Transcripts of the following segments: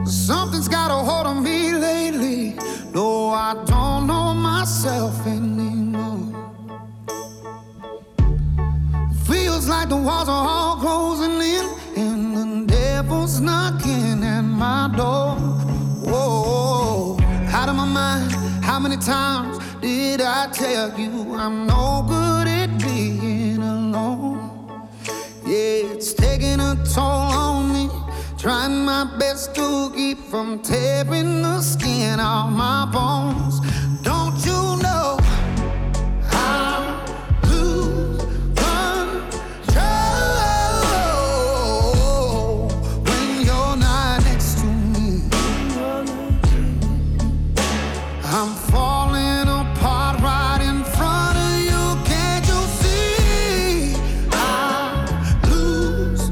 Something's got a hold on me lately. No, I don't know myself anymore. Feels like the walls are all closing in, and the devil's knocking at my door. Whoa, out of my mind. How many times did I tell you I'm no good at being alone? Yeah, it's taking a toll on me. Trying my best to keep from tearing the skin off my bones. Don't you know I lose control when you're not next to me? I'm falling apart right in front of you. Can't you see? I lose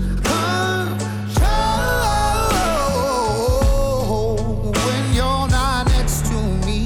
control when you're not next to me.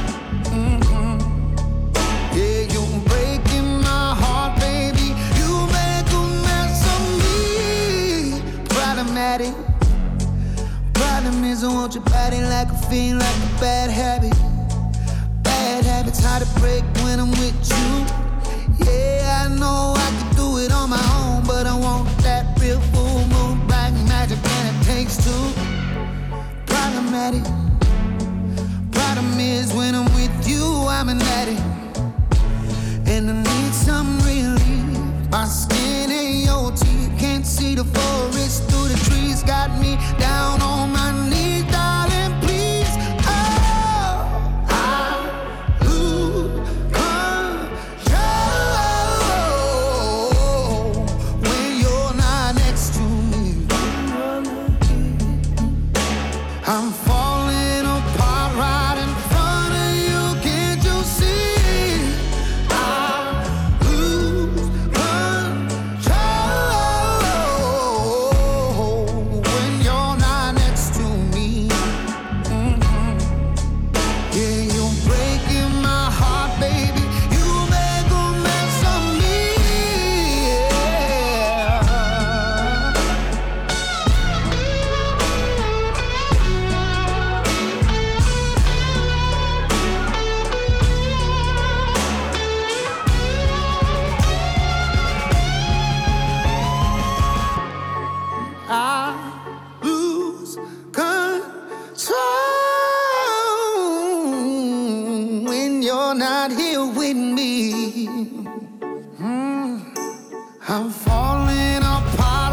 Yeah, you're breaking my heart, baby. You make a mess of me. Problematic. Problem is I want your body like a fiend, like a bad habit. Bad habits hard to break when I'm with you. Yeah, I know I can do it on my own, but I want that real full moon, black magic, and it takes two. Problematic. Problem is when I'm with you, I'm an addict, and I need some relief. My skin and your teeth can't see the forest through the trees. Got me down on my knees, darling, please. Oh, I lose control when you're not next to me. I'm falling apart right in front of you. Can't you see? I lose control when you're not next to me. Yeah, you're breaking my heart, baby. You make a mess of me. Yeah. I lose control when you're not here with me. I'm falling apart.